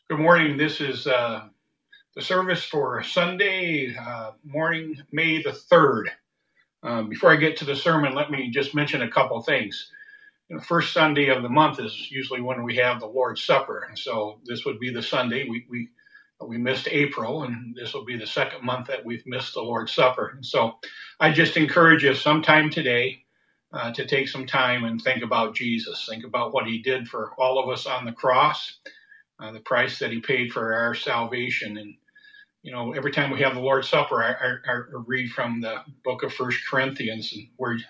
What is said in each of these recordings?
Good morning. This is the service for Sunday morning, May the 3rd. Before I get to the sermon, let me just mention a couple things. First Sunday of the month is usually when we have the Lord's Supper. So this would be the Sunday. We missed April, and this will be the second month that we've missed the Lord's Supper. And so I just encourage you sometime today to take some time and think about Jesus. Think about what he did for all of us on the cross. The price that he paid for our salvation. And, every time we have the Lord's Supper, I read from the book of 1 Corinthians, where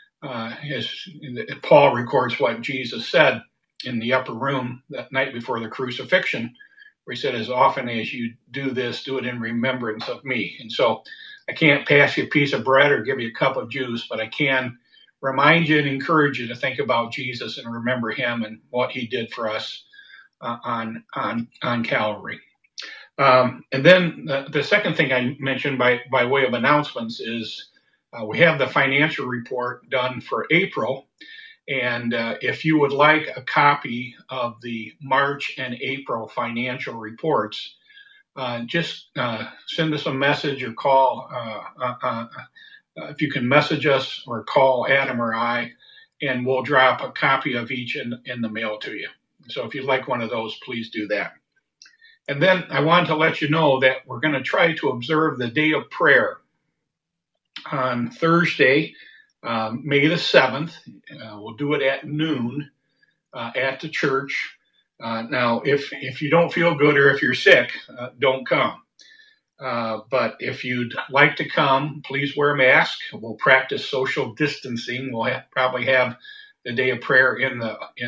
Paul records what Jesus said in the upper room that night before the crucifixion, where he said, as often as you do this, do it in remembrance of me. And so I can't pass you a piece of bread or give you a cup of juice, but I can remind you and encourage you to think about Jesus and remember him and what he did for us on Calvary. And then the second thing I mentioned by way of announcements is we have the financial report done for April. And if you would like a copy of the March and April financial reports, just send us a message or call. If you can message us or call Adam or I, and we'll drop a copy of each in the mail to you. So if you'd like one of those, please do that. And then I want to let you know that we're going to try to observe the day of prayer on Thursday, May the 7th. We'll do it at noon at the church. Now, if you don't feel good or if you're sick, don't come. But if you'd like to come, please wear a mask. We'll practice social distancing. We'll probably have the day of prayer in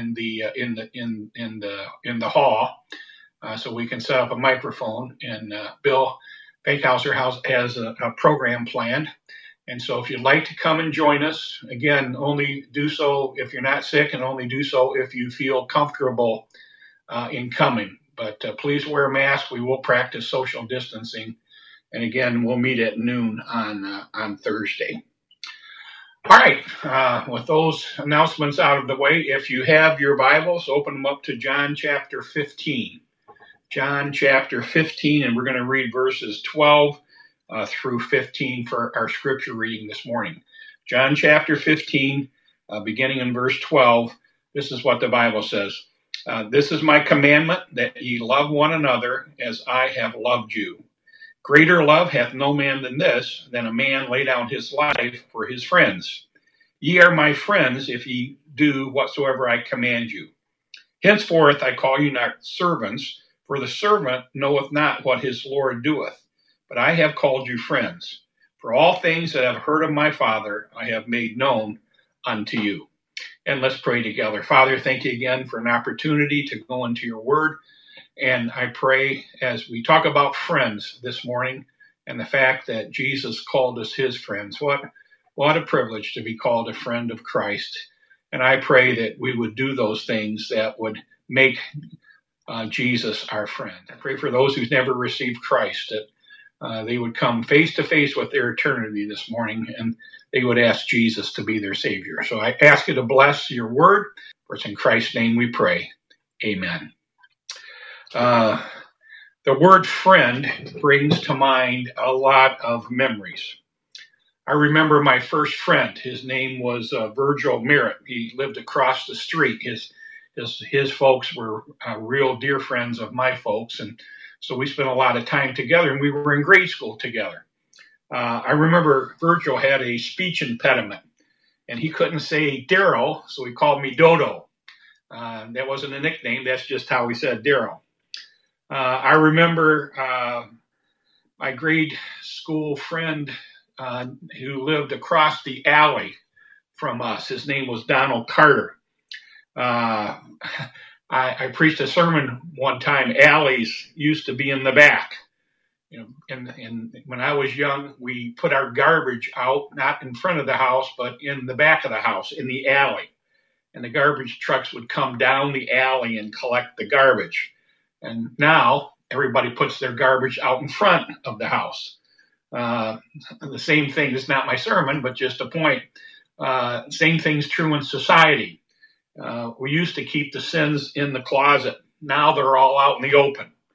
the hall, so we can set up a microphone. And Bill Bankhauser has a program planned. And so if you'd like to come and join us, again, only do so if you're not sick, and only do so if you feel comfortable in coming. But please wear a mask. We will practice social distancing. And again, we'll meet at noon on Thursday. All right, with those announcements out of the way, if you have your Bibles, open them up to John chapter 15. John chapter 15, and we're going to read verses 12 through 15 for our scripture reading this morning. John chapter 15, beginning in verse 12, this is what the Bible says. This is my commandment, that ye love one another as I have loved you. Greater love hath no man than this, than a man lay down his life for his friends. Ye are my friends, if ye do whatsoever I command you. Henceforth I call you not servants, for the servant knoweth not what his Lord doeth. But I have called you friends. For all things that I have heard of my Father, I have made known unto you. And let's pray together. Father, thank you again for an opportunity to go into your word. And I pray as we talk about friends this morning and the fact that Jesus called us his friends, what a privilege to be called a friend of Christ. And I pray that we would do those things that would make Jesus our friend. I pray for those who've never received Christ, that they would come face to face with their eternity this morning, and they would ask Jesus to be their Savior. So I ask you to bless your word. For it's in Christ's name we pray. Amen. The word friend brings to mind a lot of memories. I remember my first friend. His name was Virgil Merritt. He lived across the street. His folks were real dear friends of my folks, and so we spent a lot of time together, and we were in grade school together. I remember Virgil had a speech impediment, and he couldn't say Daryl, so he called me Dodo. That wasn't a nickname. That's just how we said Daryl. I remember my grade school friend who lived across the alley from us. His name was Donald Carter. I preached a sermon one time. Alleys used to be in the back. And when I was young, we put our garbage out, not in front of the house, but in the back of the house, in the alley. And the garbage trucks would come down the alley and collect the garbage. And now everybody puts their garbage out in front of the house. The same thing, it's not my sermon, but just a point. Same thing's true in society. We used to keep the sins in the closet. Now they're all out in the open.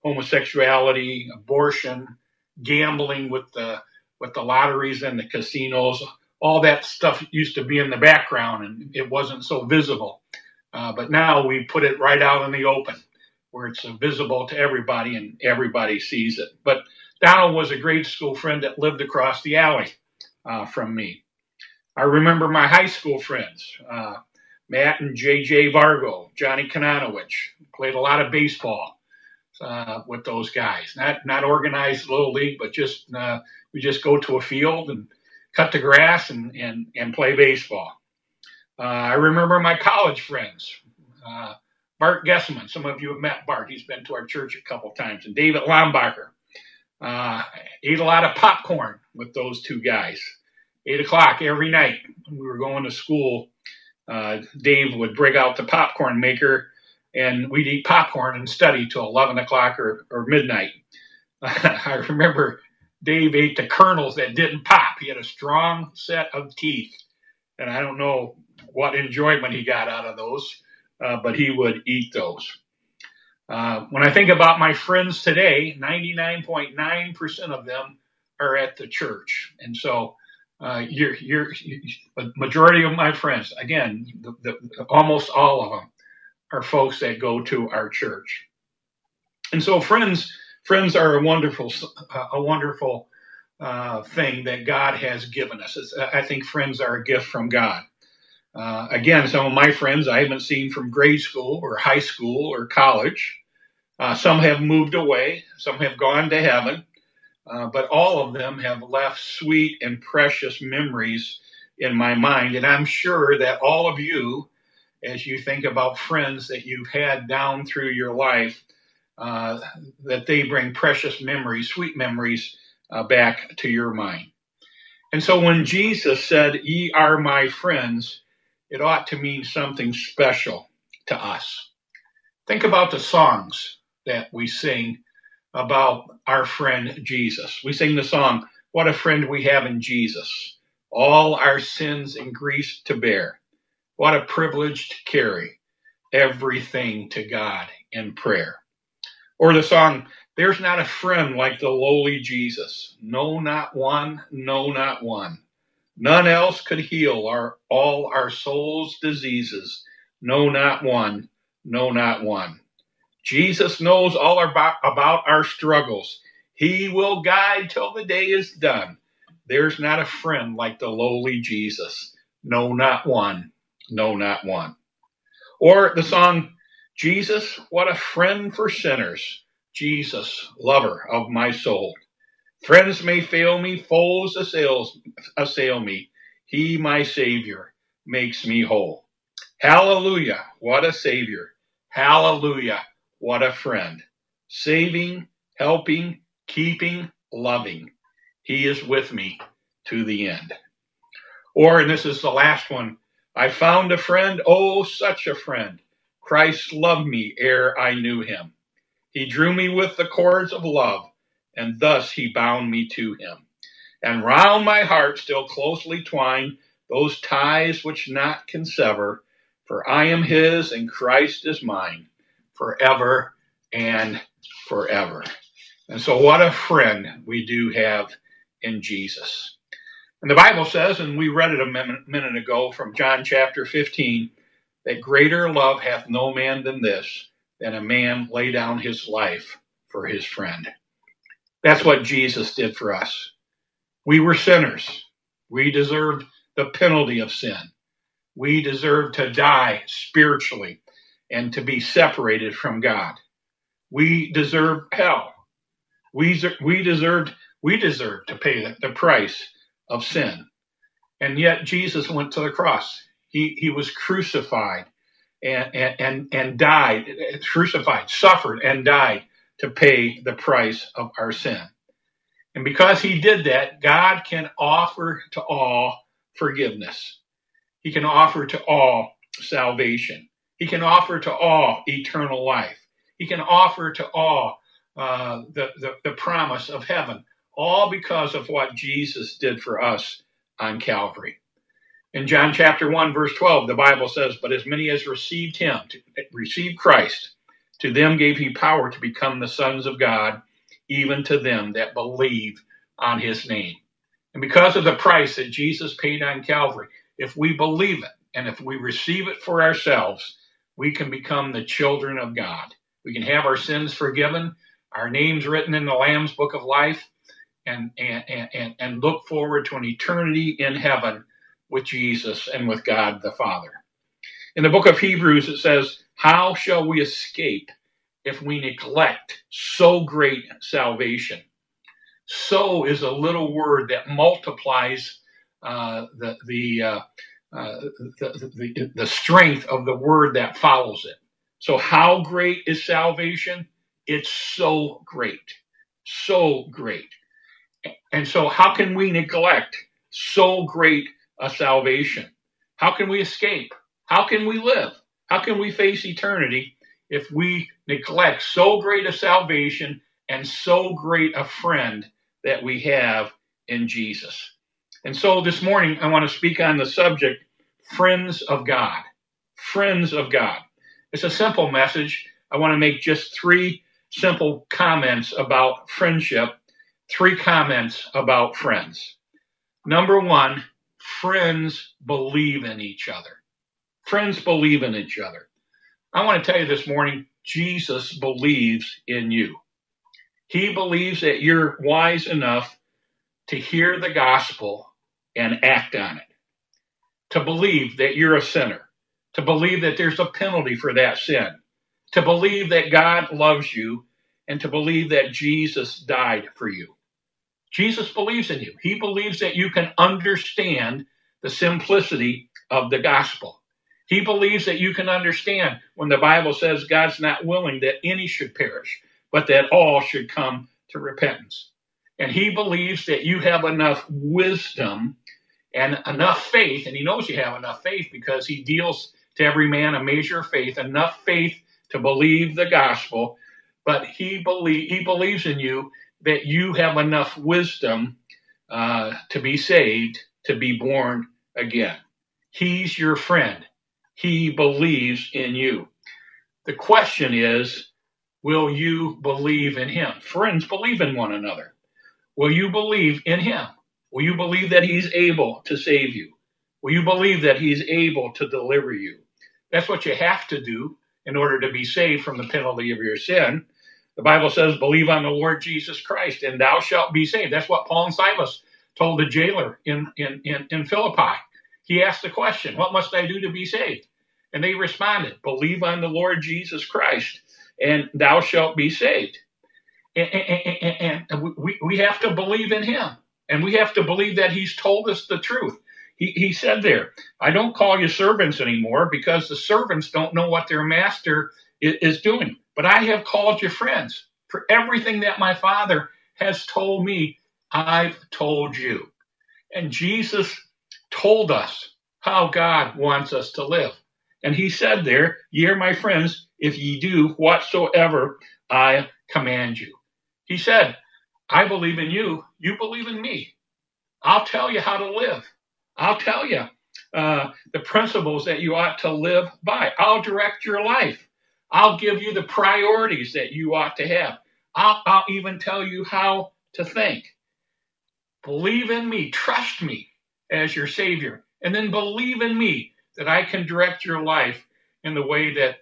homosexuality, abortion, gambling with the lotteries and the casinos. All that stuff used to be in the background and it wasn't so visible. But now we put it right out in the open where it's visible to everybody and everybody sees it. But Donald was a grade school friend that lived across the alley from me. I remember my high school friends, Matt and J.J. Vargo, Johnny Kononowicz. Played a lot of baseball with those guys. Not organized little league, but just we just go to a field and cut the grass and play baseball. I remember my college friends, Bart Gessman. Some of you have met Bart. He's been to our church a couple times. And David Lombacher. Ate a lot of popcorn with those two guys. 8 o'clock every night when we were going to school, Dave would break out the popcorn maker and we'd eat popcorn and study till 11 o'clock or midnight. I remember Dave ate the kernels that didn't pop. He had a strong set of teeth. And I don't know what enjoyment he got out of those, but he would eat those. When I think about my friends today, 99.9% of them are at the church. And so you're a majority of my friends, again, almost all of them are folks that go to our church. And so friends are a wonderful thing that God has given us. I think friends are a gift from God. Again, some of my friends I haven't seen from grade school or high school or college. Some have moved away. Some have gone to heaven. But all of them have left sweet and precious memories in my mind. And I'm sure that all of you, as you think about friends that you've had down through your life, that they bring precious memories, sweet memories back to your mind. And so when Jesus said, "Ye are my friends," it ought to mean something special to us. Think about the songs that we sing about our friend Jesus. We sing the song, "What a friend we have in Jesus, all our sins and griefs to bear. What a privilege to carry everything to God in prayer." Or the song, "There's not a friend like the lowly Jesus. No, not one, no, not one. None else could heal all our soul's diseases. No, not one, no, not one. Jesus knows all about our struggles. He will guide till the day is done. There's not a friend like the lowly Jesus. No, not one, no, not one." Or the song, "Jesus, what a friend for sinners. Jesus, lover of my soul. Friends may fail me, foes assail me. He, my Savior, makes me whole. Hallelujah, what a Savior. Hallelujah, what a friend. Saving, helping, keeping, loving. He is with me to the end." Or, and this is the last one, "I found a friend, oh, such a friend. Christ loved me ere I knew him. He drew me with the cords of love, and thus he bound me to him. And round my heart still closely twine those ties which naught can sever, for I am his and Christ is mine, forever and forever." And so what a friend we do have in Jesus. And the Bible says, and we read it a minute ago from John chapter 15, that greater love hath no man than this, than a man lay down his life for his friend. That's what Jesus did for us. We were sinners. We deserved the penalty of sin. We deserved to die spiritually and to be separated from God. We deserved hell. We deserved to pay the price of sin. And yet Jesus went to the cross. He was crucified and died, crucified, suffered and died to pay the price of our sin. And because he did that, God can offer to all forgiveness. He can offer to all salvation. He can offer to all eternal life. He can offer to all the promise of heaven, all because of what Jesus did for us on Calvary. In John chapter 1, verse 12, the Bible says, "But as many as received him," received Christ, To them gave he power to become the sons of God, even to them that believe on his name. And because of the price that Jesus paid on Calvary, if we believe it and if we receive it for ourselves, we can become the children of God. We can have our sins forgiven, our names written in the Lamb's Book of Life, and look forward to an eternity in heaven with Jesus and with God the Father. In the book of Hebrews, it says, how shall we escape if we neglect so great salvation? So is a little word that multiplies the strength of the word that follows it. So how great is salvation? It's so great. So great. And so how can we neglect so great a salvation? How can we escape? How can we live? How can we face eternity if we neglect so great a salvation and so great a friend that we have in Jesus? And so this morning, I want to speak on the subject, friends of God. Friends of God. It's a simple message. I want to make just 3 simple comments about friendship, 3 comments about friends. Number 1, friends believe in each other. Friends believe in each other. I want to tell you this morning, Jesus believes in you. He believes that you're wise enough to hear the gospel and act on it. To believe that you're a sinner. To believe that there's a penalty for that sin. To believe that God loves you. And to believe that Jesus died for you. Jesus believes in you. He believes that you can understand the simplicity of the gospel. He believes that you can understand when the Bible says God's not willing that any should perish, but that all should come to repentance. And he believes that you have enough wisdom and enough faith, and he knows you have enough faith because he deals to every man a measure of faith, enough faith to believe the gospel, but he believes in you that you have enough wisdom to be saved, to be born again. He's your friend. He believes in you. The question is, will you believe in him? Friends believe in one another. Will you believe in him? Will you believe that he's able to save you? Will you believe that he's able to deliver you? That's what you have to do in order to be saved from the penalty of your sin. The Bible says, believe on the Lord Jesus Christ, and thou shalt be saved. That's what Paul and Silas told the jailer in Philippi. He asked the question, what must I do to be saved? And they responded, believe on the Lord Jesus Christ, and thou shalt be saved. And we have to believe in him. And we have to believe that he's told us the truth. He said there, I don't call you servants anymore because the servants don't know what their master is doing. But I have called you friends. For everything that my Father has told me, I've told you. And Jesus told us how God wants us to live. And he said there, ye are my friends, if ye do whatsoever I command you. He said, I believe in you. You believe in me. I'll tell you how to live. I'll tell you the principles that you ought to live by. I'll direct your life. I'll give you the priorities that you ought to have. I'll even tell you how to think. Believe in me. Trust me as your Savior. And then believe in me that I can direct your life in the way that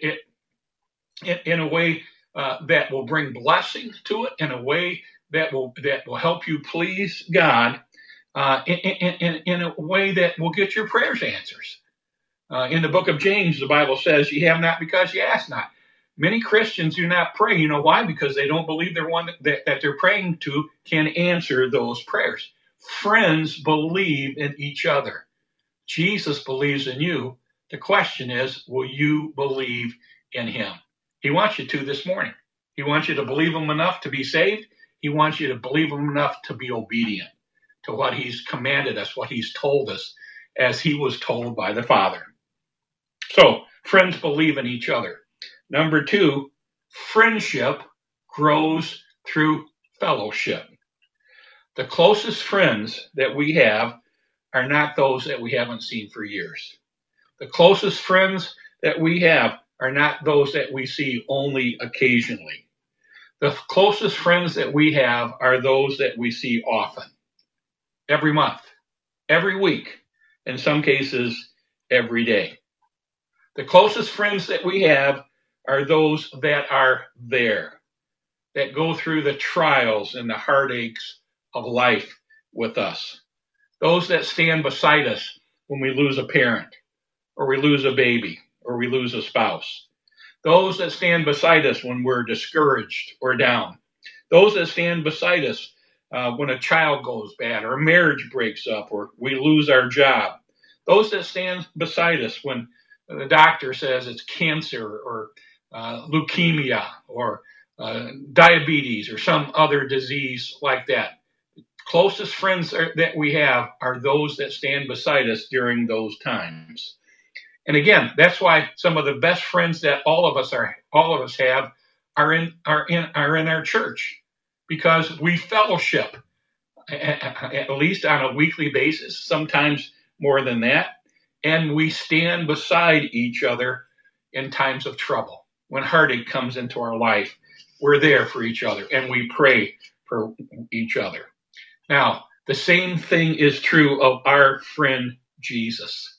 that will bring blessing to it, in a way that will help you please God, in a way that will get your prayers answers. In the book of James, the Bible says, "You have not because you ask not." Many Christians do not pray. You know why? Because they don't believe they're one that they're praying to can answer those prayers. Friends believe in each other. Jesus believes in you. The question is, will you believe in him? He wants you to this morning. He wants you to believe him enough to be saved. He wants you to believe him enough to be obedient to what he's commanded us, what he's told us, as he was told by the Father. So, friends believe in each other. Number 2, friendship grows through fellowship. The closest friends that we have are not those that we haven't seen for years. The closest friends that we have are not those that we see only occasionally. The closest friends that we have are those that we see often, every month, every week, in some cases, every day. The closest friends that we have are those that are there, that go through the trials and the heartaches of life with us. Those that stand beside us when we lose a parent, or we lose a baby, or we lose a spouse. Those that stand beside us when we're discouraged or down. Those that stand beside us when a child goes bad, or a marriage breaks up, or we lose our job. Those that stand beside us when the doctor says it's cancer, or leukemia, or diabetes, or some other disease like that. Closest friends that we have are those that stand beside us during those times. And again, that's why some of the best friends that all of us have are in our church, because we fellowship at least on a weekly basis, sometimes more than that, and we stand beside each other in times of trouble. When heartache comes into our life, we're there for each other, and we pray for each other. Now, the same thing is true of our friend Jesus.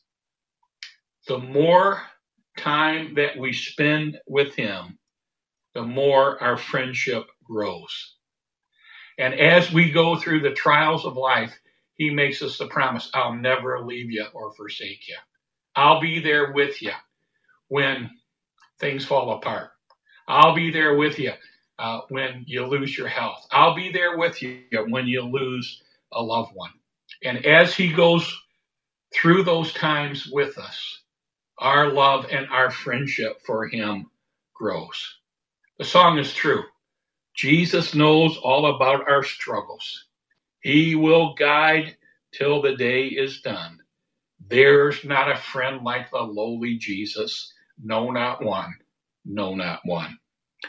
The more time that we spend with him, the more our friendship grows. And as we go through the trials of life, he makes us the promise, I'll never leave you or forsake you. I'll be there with you when things fall apart. I'll be there with you when you lose your health. I'll be there with you when you lose a loved one. And as he goes through those times with us, our love and our friendship for him grows. The song is true. Jesus knows all about our struggles. He will guide till the day is done. There's not a friend like the lowly Jesus. No, not one. No, not one.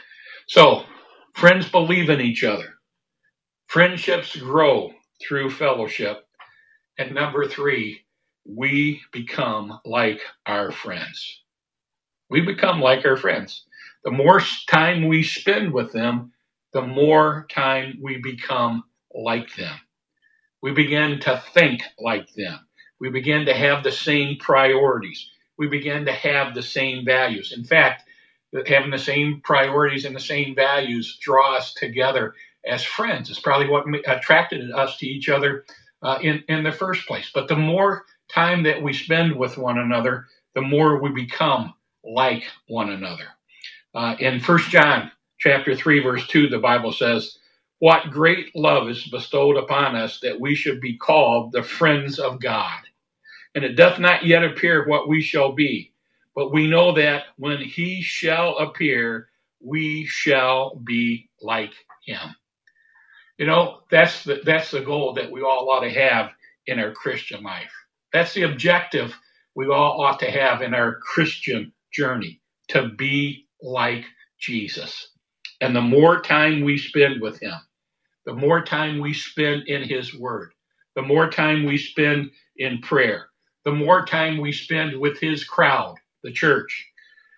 So, friends believe in each other. Friendships grow through fellowship. And number 3, we become like our friends. We become like our friends. The more time we spend with them, the more time we become like them. We begin to think like them. We begin to have the same priorities. We begin to have the same values. In fact, having the same priorities and the same values draw us together as friends. It's probably what attracted us to each other in the first place. But the more time that we spend with one another, the more we become like one another. In 1 John chapter 3, verse 2, the Bible says, what great love is bestowed upon us that we should be called the friends of God. And it doth not yet appear what we shall be, but we know that when he shall appear, we shall be like him. You know, that's the goal that we all ought to have in our Christian life. That's the objective we all ought to have in our Christian journey, to be like Jesus. And the more time we spend with him, the more time we spend in his word, the more time we spend in prayer, the more time we spend with his crowd, the church,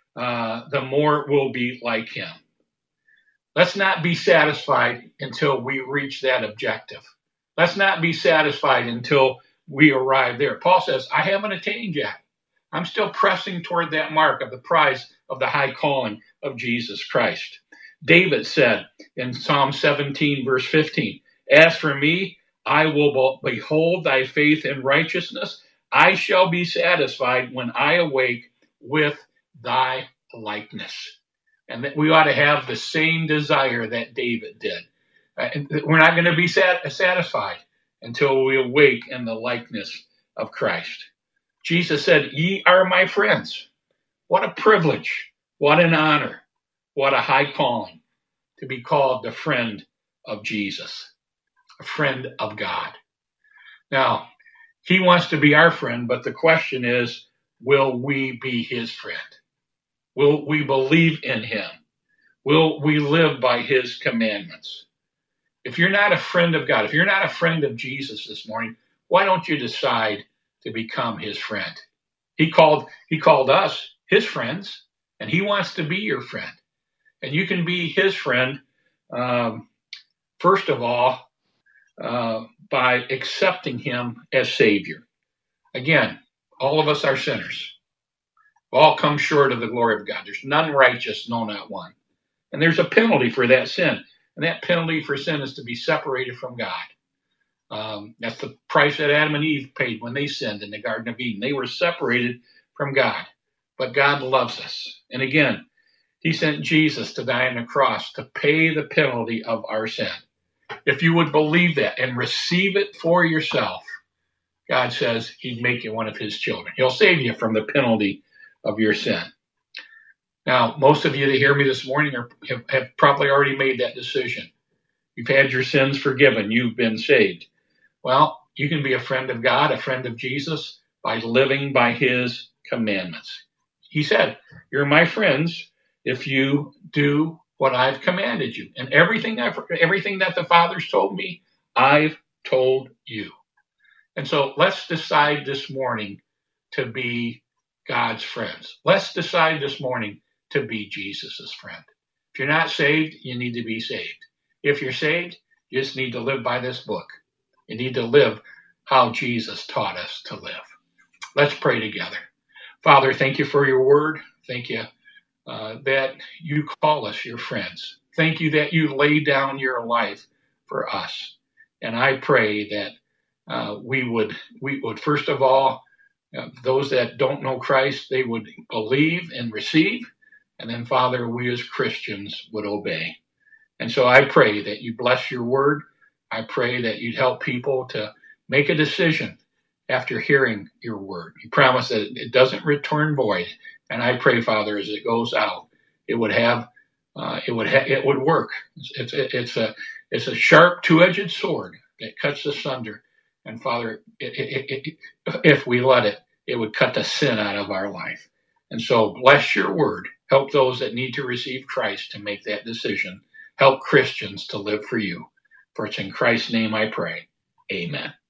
the more we'll be like him. Let's not be satisfied until we reach that objective. Let's not be satisfied until we arrive there. Paul says, I haven't attained yet. I'm still pressing toward that mark of the prize of the high calling of Jesus Christ. David said in Psalm 17, verse 15, as for me, I will behold thy faith and righteousness. I shall be satisfied when I awake with thy likeness. And that we ought to have the same desire that David did. We're not going to be satisfied until we awake in the likeness of Christ. Jesus said, ye are my friends. What a privilege, what an honor, what a high calling to be called the friend of Jesus, a friend of God. Now, he wants to be our friend, but the question is, will we be his friend? Will we believe in him? Will we live by his commandments? If you're not a friend of God, if you're not a friend of Jesus this morning, why don't you decide to become his friend? He called us his friends. and he wants to be your friend. And you can be his friend, first of all, by accepting him as Savior. Again, all of us are sinners. We all come short of the glory of God. There's none righteous, no, not one. And there's a penalty for that sin. And that penalty for sin is to be separated from God. That's the price that Adam and Eve paid when they sinned in the Garden of Eden. They were separated from God. But God loves us. And again, he sent Jesus to die on the cross to pay the penalty of our sin. If you would believe that and receive it for yourself, God says he'd make you one of his children. He'll save you from the penalty of your sin. Now, most of you that hear me this morning have probably already made that decision. You've had your sins forgiven. You've been saved. Well, you can be a friend of God, a friend of Jesus, by living by his commandments. He said, you're my friends if you do what I've commanded you. And everything that the Father's told me, I've told you. And so let's decide this morning to be God's friends. Let's decide this morning to be Jesus' friend. If you're not saved, you need to be saved. If you're saved, you just need to live by this book. You need to live how Jesus taught us to live. Let's pray together. Father, thank you for your word. Thank you that you call us your friends. Thank you that you lay down your life for us. And I pray that we would first of all, those that don't know Christ, they would believe and receive. And then, Father, we as Christians would obey. And so I pray that you bless your word. I pray that you'd help people to make a decision after hearing your word. You promise that it doesn't return void. And I pray, Father, as it goes out, it would work. It's a sharp two-edged sword that cuts asunder. And Father, if we let it, it would cut the sin out of our life. And so bless your word. Help those that need to receive Christ to make that decision. Help Christians to live for you. For it's in Christ's name I pray. Amen.